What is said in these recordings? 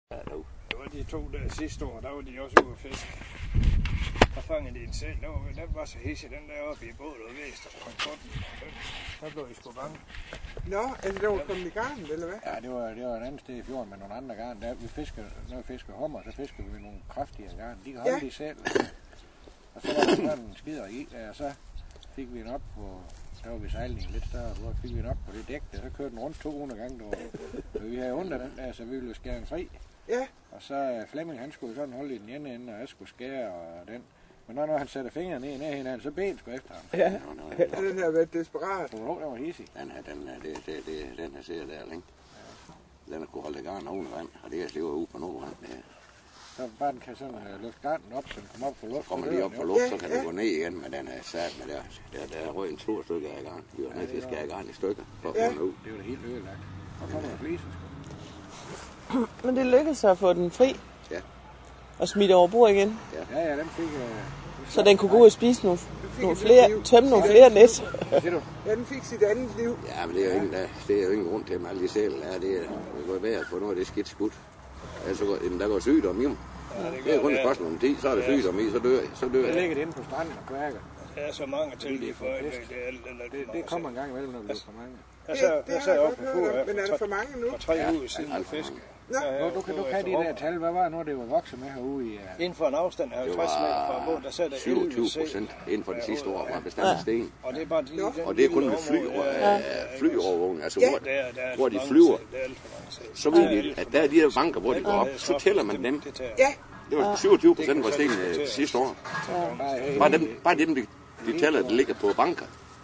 Det var de 2 der sidste år, der var de også ude at fiske. Der fangede de en sæl. Den var så hissig, den der oppe i båden og væst, og kom på den. Der blev I sgu bange. Nå, altså der var kommet i garn, eller hvad? Ja, det var et andet sted i fjorden med nogle andre garn. Når vi fisker hummer, så fisker vi med nogle kraftigere garn. De kan holde de selv. Og så var der sådan en skider i, og så fik vi den op på, der var vi sejlningen lidt større, så fik vi den op på det dæk, der så kørte den rundt 200 gange. Så vi havde under den der, så vi ville skære den fri. Ja. Og så Flemming, han skulle sådan holde i den ene ende, og jeg skulle skære og den. Men når han sætter fingrene ned i hinanden, så ben skulle efter ham. Ja, den har været desperat. Den var hissig. Den her serie der, ikke? Den har kunne holde garn oven i vand, og det var ude på noget vand. Ja. Så bare den kan sådan løfte garnen op, så den kommer op på luft. Så kommer de op på luft, så kan den gå ned igen, men den er sat med der er rød en stor stykke af garn. De var nødt til at skære garn i stykker for at få den ud. Det var det helt ødelagt. Og kommer der fliser. Men det lykkedes at få den fri. Ja. Og smidt over bord igen. Ja, den fik... Så den kunne gå ud og spise nogle flere, tømme nogle flere net. Hvad siger du? Ja, den fik sit andet liv. Ja, men det er jo ingen grund til, at alle de sæler er. Det går i vejret på noget af det skidt skudt. Altså, der går sygdom i dem. Det er kun et spørgsmål om 10, så er der sygdom i, så dør jeg. Det ligger inde på stranden og kværker. Der er så mange til lige for det kommer en gang imellem, når vi bliver for mange. Det har jeg godt hørt, men er der for mange nu? For 3 uger siden at fiske. Du kan de der tal. Hvad var det nu, det var vokset med herude i... Inden for en afstand af 50 meter fra båden, der sætter 27% inden for de sidste år var bestandet sten. Og det er bare og det er kun med flyovervågning, altså hvor de flyver. Så ved de, at der er de her banker, hvor de går op, så tæller man dem. Ja. Det var 27% var sten sidste år. Bare dem, de tæller, der ligger på banker.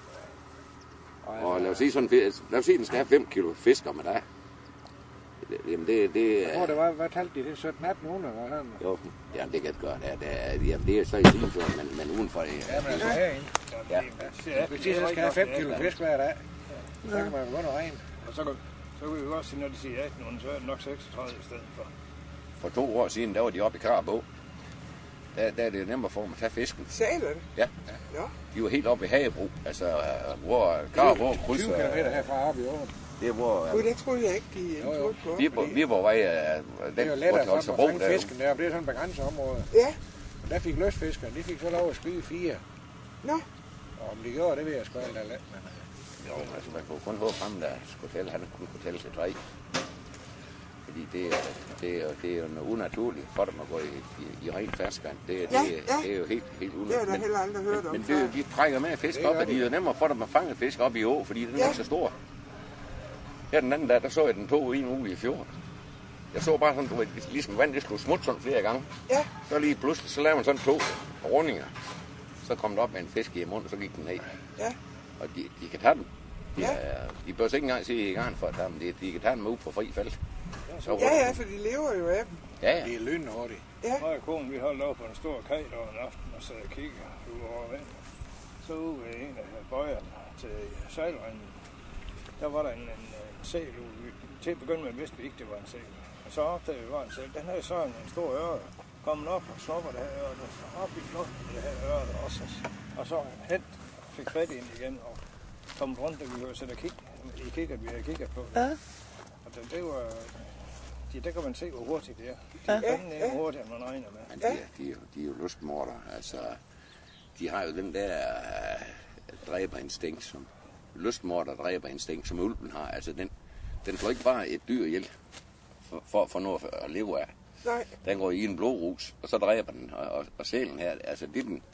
Og lad os sige, den skal have 5 kilo fisk om dag. Jamen det hvor det var, hvad talte de? Det er 17-1800, hvad sådan? Jo, jamen det kan det gøre. Jamen det er så i Limfjorden, men uden for det. Ja, men altså herinde. Ja. Hvis de så skal have 5 kilo fisk hver dag, så kan man jo godt regne. Og så kan vi jo godt sige, når de siger 1800, så er det nok 36 i stedet for. For 2 år siden, der var de oppe i Karabå. Der er det nemmere for dem at tage fisken. Sæler det? Ja. De var helt oppe i Hagebro, altså hvor Karabå krydser... 20 km herfra oppe i åen. Det er hvor... Det troede jeg ikke, de tog på. Viborgvej, det er jo lettere for at fange fisken der, det er sådan et begrænset område. Ja. Der fik løsfiskere, de fik så lov at skyde 4. Nå. Og om de gjorde det, ved jeg sgu alt af land. Jo, altså man kunne kun håbe ham, der skulle tælle, han kunne tælle til 3. Fordi det er jo noget unaturligt for dem at gå i ren ferskvand. Det er jo helt unaturligt. Det har jeg heller aldrig hørt om. Men de trækker med fisk op, og de er jo nemmere for dem at fange fisk op i å, fordi den er så stor. Her den anden dag, der så jeg den tog i en uge i fjorden. Jeg så bare sådan, du ved, ligesom vand, det skulle smutte sådan flere gange. Ja. Så lige pludselig, så lavede man sådan 2 rundinger. Så kom der op med en fisk i munden, og så gik den ned. Ja. Og de kan tage dem. De bør ikke engang se i garn for at tage dem. De kan tage dem ud på fri felt. Ja, for de lever jo af dem. Ja. Det er lynhurtigt. Ja. Mig og konen, vi holdt over på en stor kaj over en aften og sad og kiggede ud over vandet. Så ude ved en af bøjerne til sejlrenden, der var der en sæl ude. Til at begynde med vidste vi ikke, det var en sæl. Og så opdagede vi, det var en sæl. Den havde sådan en stor øre. Kom op og snupper det her øre, og så op i luften det her øre også. Og så hent fik fat i den igen og kom rundt, og vi kunne sætte i kikkert, vi havde kigget på det. Ja. Og det var... Der kan man se, hvor hurtigt det er. De er hurtigere, end man regner med. Men de er jo lystmorder. Altså, de har jo den der dræberinstinkt, som lystmorderdræberinstinkt, som ulven har. Altså, den får ikke bare et dyr ihjel for at få noget at leve af. Nej. Den går i en blodrus, og så dræber den. Og sælen her, altså det er den...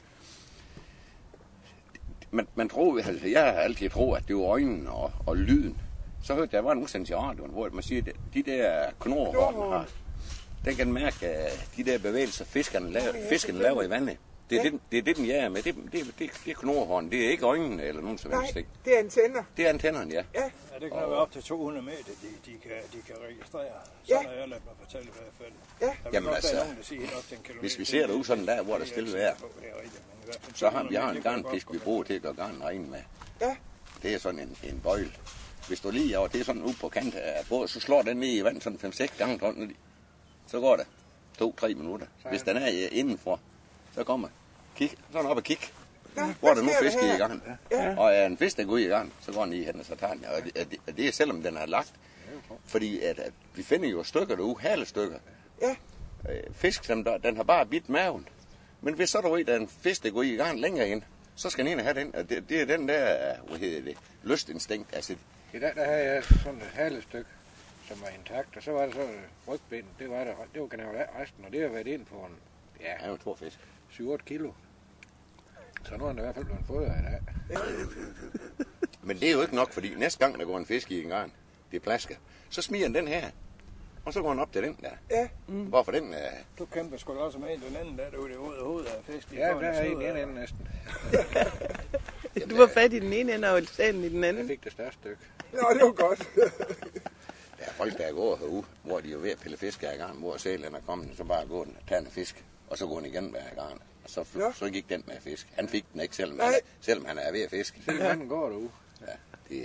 Man tror, altså, jeg har altid troet, at det var øjnene og lyden. Så hørte der var en udsendelse i radioen, hvor man siger, at de der knurrehorn har, den kan mærke de der bevægelser, fiskerne laver i vandet. Det er det, den jager med. Det er knurrehorn. Det er ikke øjnene eller nogen som helst. Nej, det er antenner. Det er antennerne, ja. Ja, det kan være op til 200 meter, de kan registrere. Sådan har jeg ladet mig fortælle i hvert fald. Ja. Jamen altså, hvis vi ser det ud sådan der, hvor der stille vejr, så har vi en garnfisk, vi bruger til at gøre garn regne med. Ja. Det er sådan en bøjle. Hvis du lige over, det er sådan ude på kant af båden, så slår den ned i vand sådan 5-6 gange, så går det 2-3 minutter. Hvis den er indenfor, så kommer kig, sådan op og kig. Hvor er der nu fisk i gang? Ja. Og er en fisk, der går i gang, så går den i hen, og så tager den. Og det er selvom den er lagt. Fordi at vi finder jo stykker derude, halestykker, Ja. Fisk, som den har bare bidt maven. Men hvis så der er en fisk, der går i gang længere ind, så skal den ene have den. Det er den der, lystinstinkt. Altså, der havde jeg sådan et halestykke, som var intakt, og så var der så rygben. Det var generelt resten, og det har været ind på en, ja, det er jo stor fisk. 7-8 kilo. Så nu er den i hvert fald blevet fodret i dag. Men det er jo ikke nok, fordi næste gang, der går en fisk i en garn, det er plasker, så smiger den her, og så går den op til den der. Ja. Hvorfor den? Du kæmper sgu da også med den anden, der er ude i hovedet af fisk. Ja, der er en ende næsten. Du var fat i den ene ende, og salen i den anden. Jeg fik det største stykke. Nå, det var godt. Der er folk, der går herude, hvor de er ved at pille fisk af garn, hvor sælen er kommet, så bare går den og tager en fisk, og så går den igen med garn. Og så gik den med fisk. Han fik den ikke, selvom han er ved at fiske. Selvom han går derude. Ja,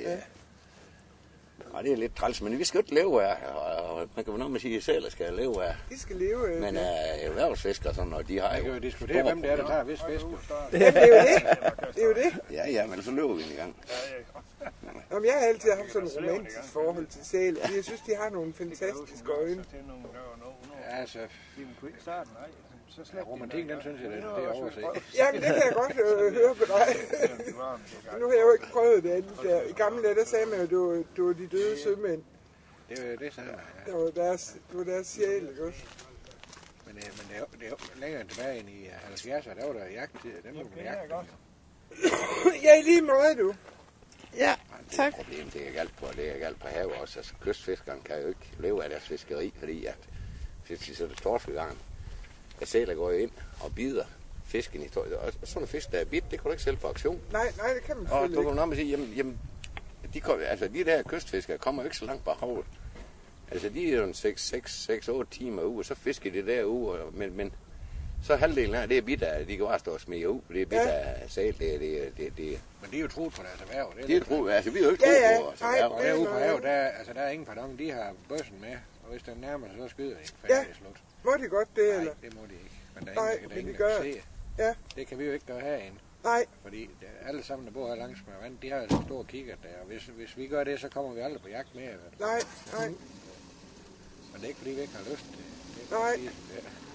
det er lidt træls, men vi skal jo ikke leve af, og man kan jo nok med sige, at sæler skal leve af. De skal leve af. Men erhvervsfiskere sådan, og de har jo... Man kan jo diskutere, hvem det er, der tager vis fisk. Ja, det er jo det. Det er jo det. Ja, men så løber vi i gang. Jamen, jeg har altid haft sådan et romantisk forhold til sæler, fordi jeg synes, de har nogle fantastiske øjne. Ja, altså... Romantikken, den synes jeg, det er overset. Ja, men det kan jeg godt høre på dig. Nu har jeg jo ikke prøvet det andet. I gamle dage, der sagde man jo, du var de døde sømænd. Det sagde man, ja. Det var deres sjæl, ikke også? Men det er jo længere tilbage end i 70'erne, der var der jagttid. Den var man jagte. Ja, i lige måde, du. Ja, tak. Problemet, det er galt på havet også. Altså, kystfiskeren kan jo ikke leve af deres fiskeri, fordi at hvis de sætter torskegarn, at sæler går jo ind og bider fisken i tøjet. Og sådan en fisk, der er bidt, det kan du ikke sælge på auktion. Nej, det kan man og selvfølgelig ikke. Og du kan sige, jamen de der kystfiskere kommer jo ikke så langt på havet. Altså, de er jo 6-8 timer ude, og så fisker de der ude, men så halvdelen af det er bidt af, de kan bare stå og smige ud. Det er bidt af sæl, det. Men de er jo troet på deres erhverv. Det er troet, altså vi er jo ikke troet på vores erhverv. Og derude på havet, der er ingen pardon, de har bøssen med, og hvis den nærmer sig, så skyder de. Færdig slut. Må de godt det, eller? Nej, det må de ikke. Men der er ingen, der kan se. Ja. Det kan vi jo ikke gøre herinde. Nej. Fordi alle sammen, der bor her langs med vand, de har jo så store kikkert der. Og hvis vi gør det, så kommer vi aldrig på jagt mere. Nej. Men det er ikke, fordi vi ikke har lyst til det. Nej.